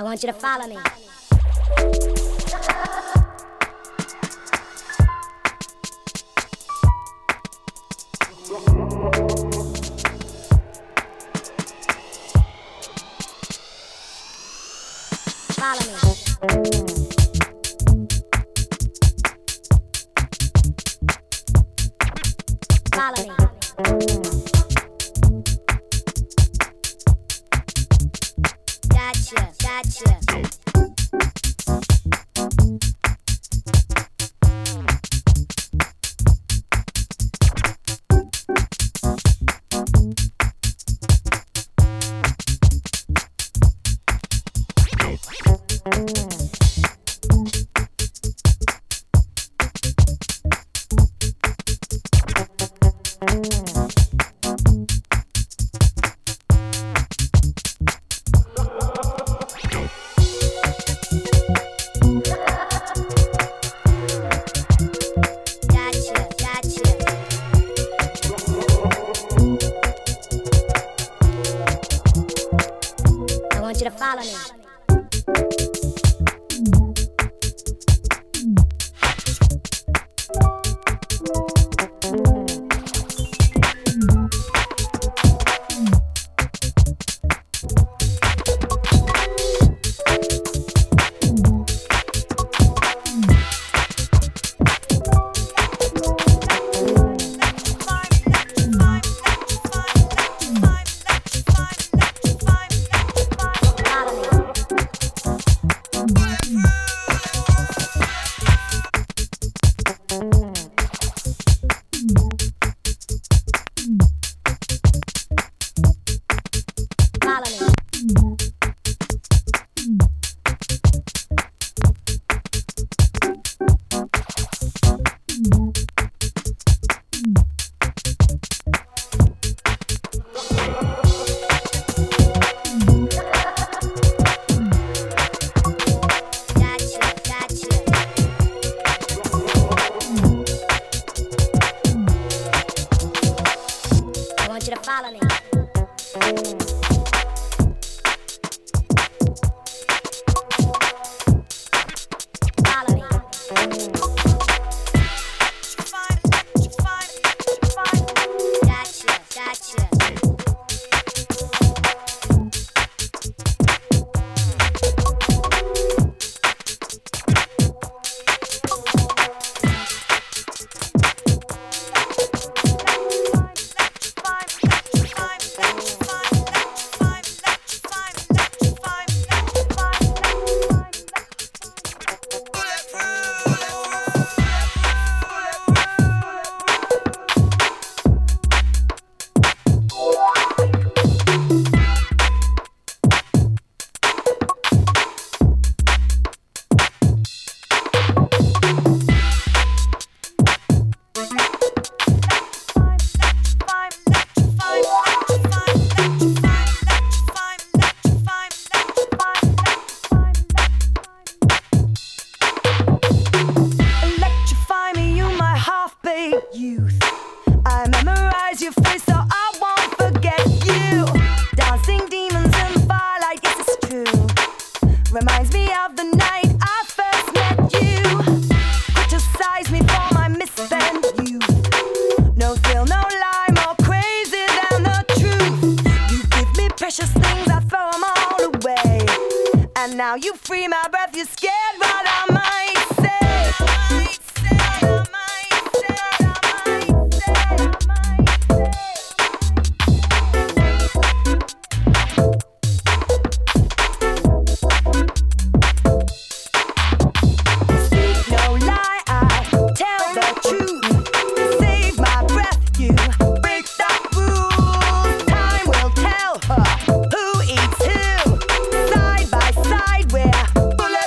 want you to follow me. Follow me. Follow me. Gotcha, gotcha. Follow me. Follow me. Follow me. Gotcha, gotcha. Youth, I memorize your face so I won't forget you. Dancing demons in the firelight, yes it's true. Reminds me of the night I first met you. Criticize me for my misspent youth. No thrill, no lie, more crazy than the truth. You give me precious things, I throw them all away. And now you free my breath, you're scared what I might say. Side by side, we're bullet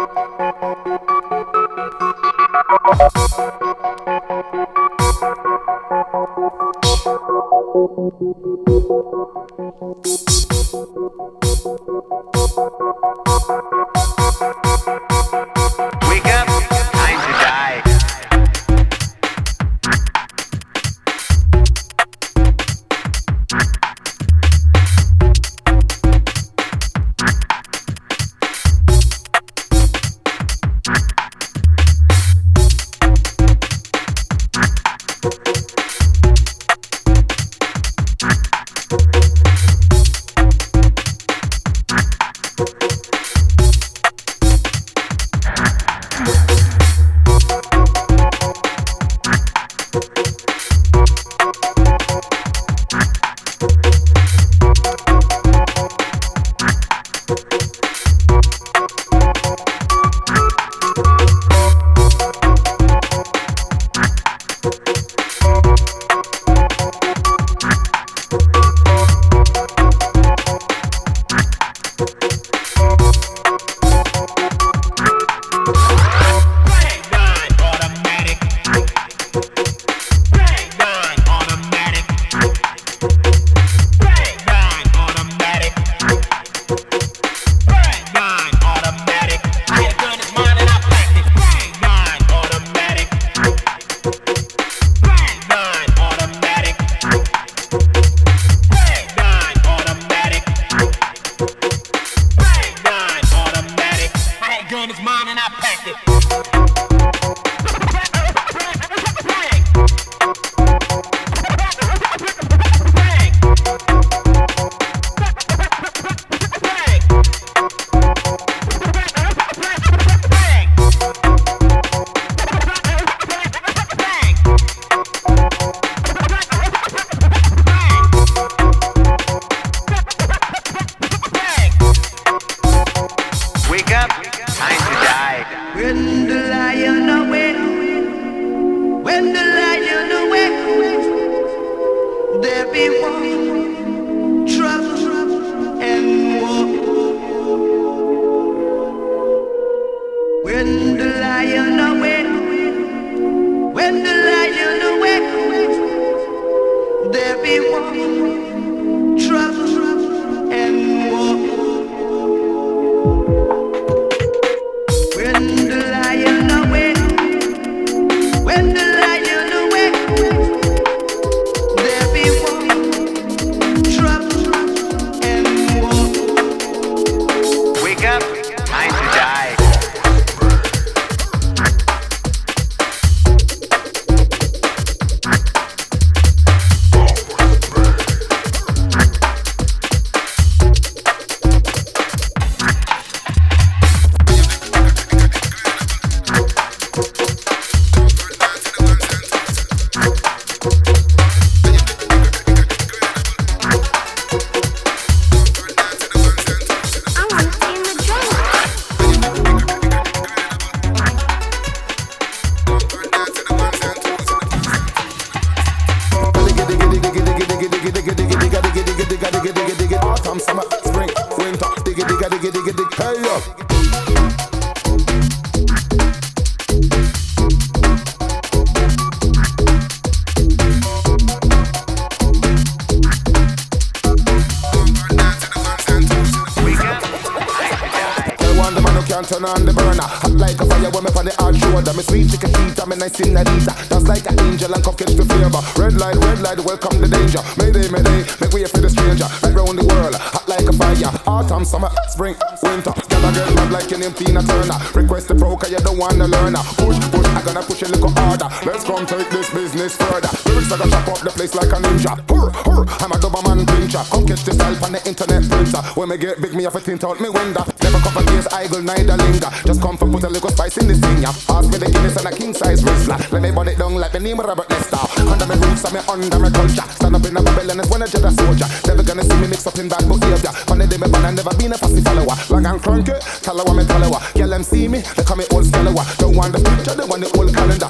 Turn on the burner, hot like a fire when me on the hard shoulder. Me sweet chicken teeth, I'm a nice senorita. Dance like an angel and come catch the flavor. Red light, welcome the danger. Mayday, mayday, make way for the stranger. Right round the world, hot like a fire. Autumn, summer, spring, winter. Got a girl mad like your name Tina Turner. Request the pro, cause you don't wanna learn her. Push, I gotta push a little harder. Let's come take this business further. Lyrics I gotta chop up the place like a ninja. I'm a Doberman pincher. Come catch the style on the internet printer. When me get big, me have to tint out me window. Never couple days, idle, neither linger. Just come for put a little spice in the thing, yeah. Pass me the Guinness and a king size wristler. Let me burn it down like the name of Robert Nesta. Under my roots and me under my culture. Stand up in a Babylon as when I jet a soldier. Never gonna see me mix up in bad behavior. Funny day me born and never been a fussy follower. Long and cranky, tell her what me tell her. Girl them see me, they call me old scalawa. Don't want the picture, they want the old calendar. Invite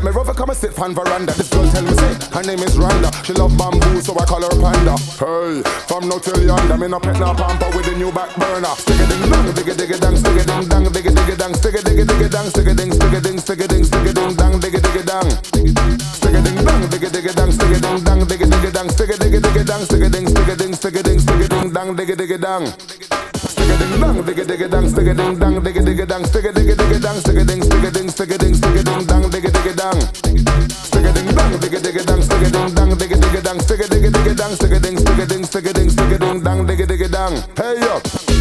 me rough come and sit on veranda. This girl tell me say her name is Rhonda. She love bamboo, so I call her Panda. Hey, from no till yonder, me no pet no pamper with a new back burner. Stick a ding dong, digga digga dang, stick a ding dang, digga digga dang, stick a digga digga dang, stick a ding, stick a ding, stick a ding, stick a ding dang, digga digga dang, stick a ding dong, digga digga dang, stick a ding dang, digga digga dang, stick a digga digga dang, stick a ding, stick a ding, stick a ding, stick a ding dang, digga digga dang. Stick a ding dong, digga digga dang, stick a ding dang, digga digga dang, stick a digga digga dang, stick a ding, stick a ding, stick a ding, stick a ding dang, digga digga dang. Stick a ding dong, digga digga dang, stick a ding dang, digga digga dang, stick a digga digga dang, stick a ding, stick a ding, stick a ding, stick a ding dang, digga digga dang. Hey up.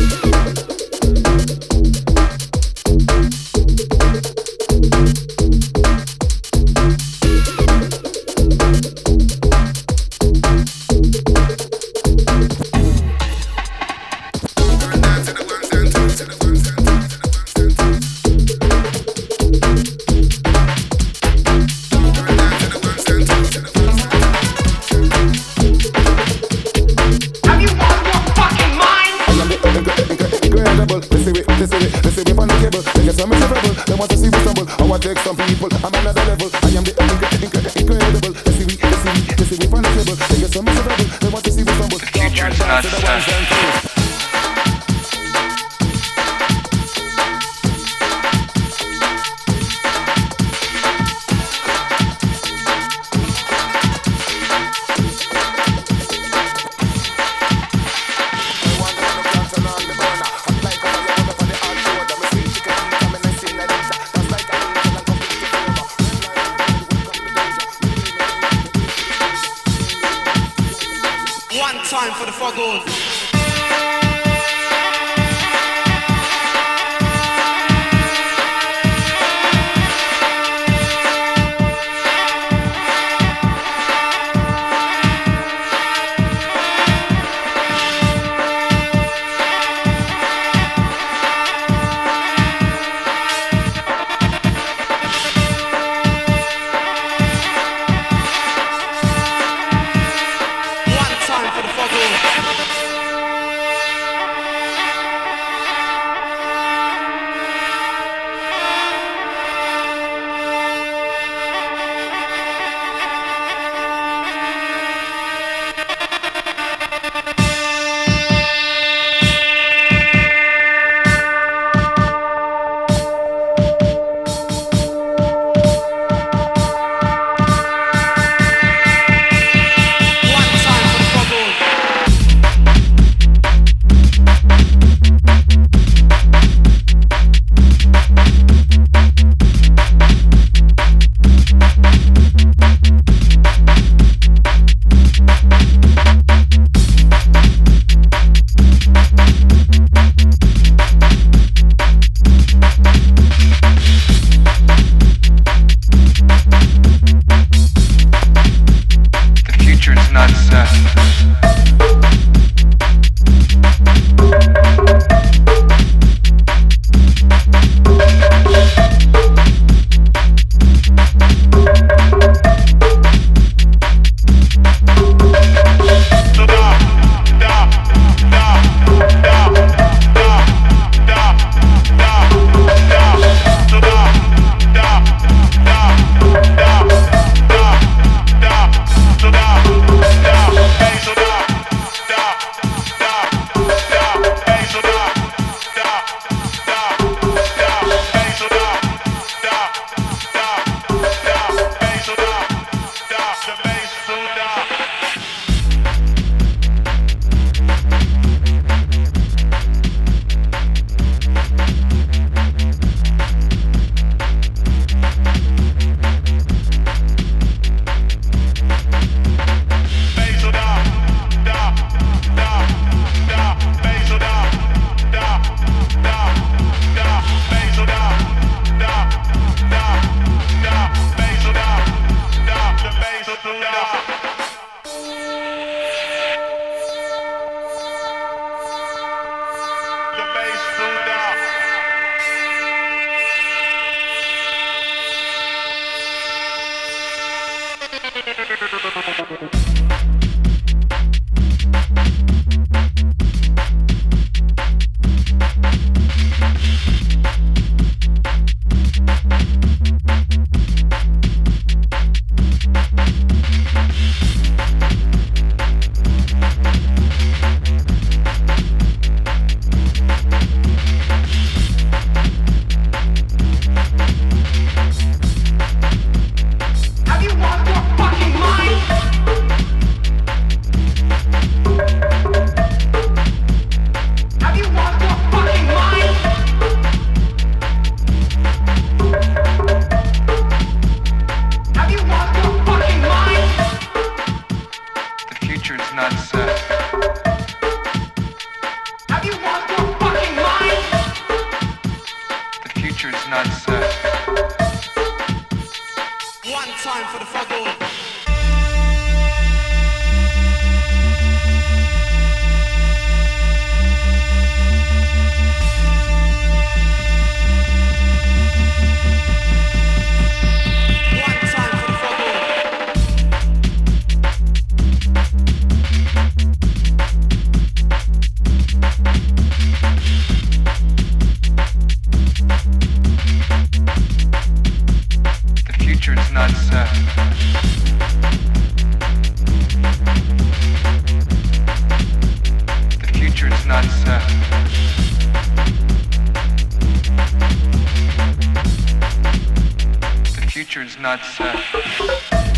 Take some people, I'm another level. I am the incredible. Let's see me on the table. They get some miserable. They want to see me stumble. Future's not set. Time for the foghorn. future's not set. One time for the fuggle. Future's not set. The future's not set. The future's not set.